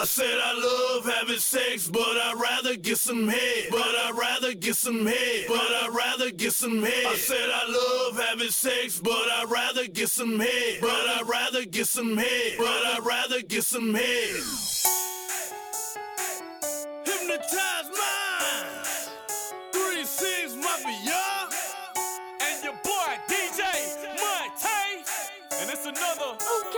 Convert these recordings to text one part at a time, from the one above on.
I said I love having sex, but I'd rather get some head. But I'd rather get some head. But I'd rather get some head. I said I love having sex, but I'd rather get some head. But I'd rather get some head. But I'd rather get some head. Hypnotize mind. 3-6 Mafia. And your boy DJ Monte. And it's another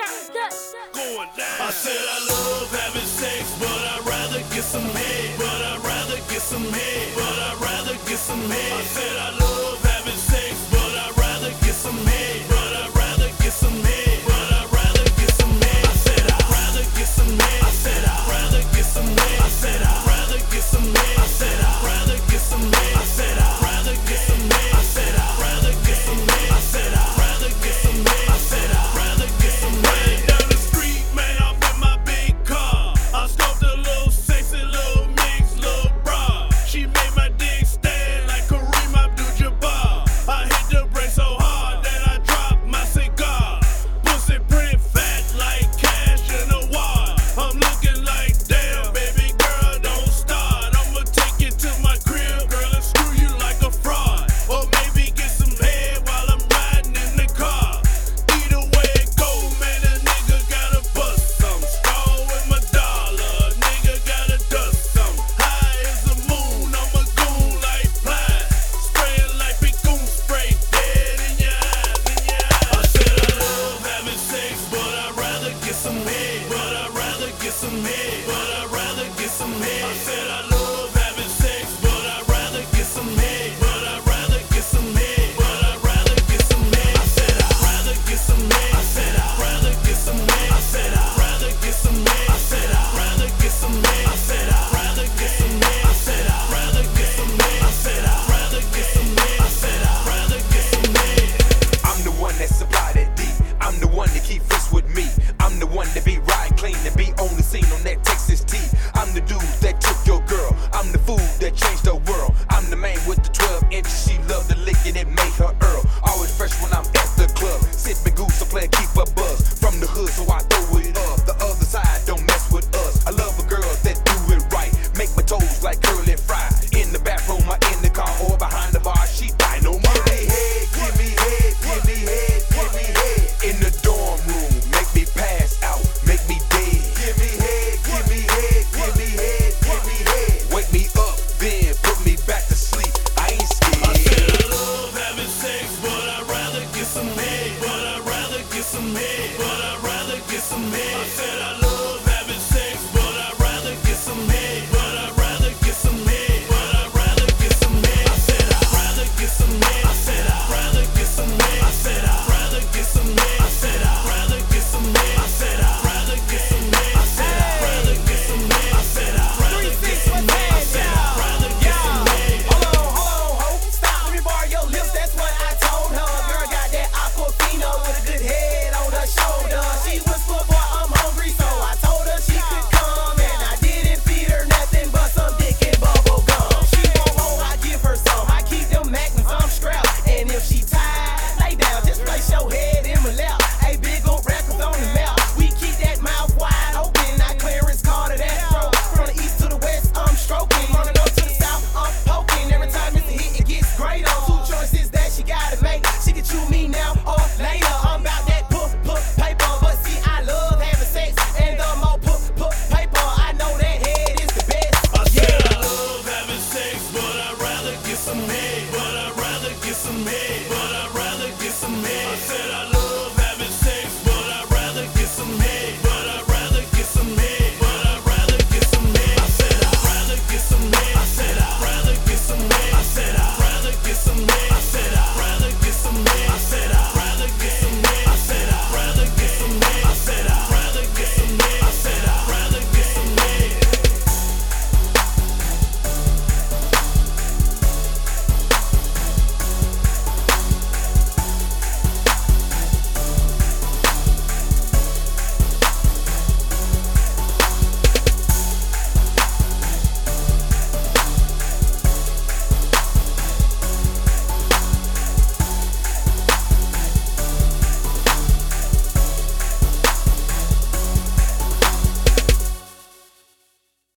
going down. I said I love having sex, but I'd rather get some head. But I'd rather get some head. But I'd rather get some head. I said I love having sex, but I'd rather get some head. But I'd rather get some head. But I'd rather get some head. I said I'd rather get some head. I said I'd rather get some head. I said I'd rather get some head. I said I'd rather get some head. I said I'd rather get some head. I said I'd rather get some head. I said I'd rather get some head. I said I'd rather get some head. Down the street, man, I'm in my big car. I scoped a little sexy little mix, little bra. She made my dick stand like Kareem Abdul-Jabbar. I hit the brake so hard that I dropped my cigar. Pussy pretty fat like cash in a wad. I'm looking like, damn, baby girl, don't start. I'ma take you to my crib, girl, and screw you like a fraud. Or maybe get some head while I'm riding in the car. Either way it go, man, a nigga gotta bust some. Skull with my dollar, a nigga gotta dust some. High as the moon, I'm a goon like fly. Spraying like big goon spray, dead in your eyes, in your eyes. I said I love having sex, but I'd rather get some head. But I'd rather get some head. But I'd rather get some head. I said I love having sex, but I'd rather get some head. But I'd rather get some head. But I'd rather get some head. I said I'd rather get some head. I said I'd rather get some head. I said I'd rather get some head. I said I'd rather get some head. I said I'd rather get some head. I said I'd rather get some head. I said I'd rather get some head. I said I'd rather get some head. I'm the one that supply that D. I'm the one that keep fish with me. I'm the one that be riding clean and be on the scene on that Texas T. I'm the dude that took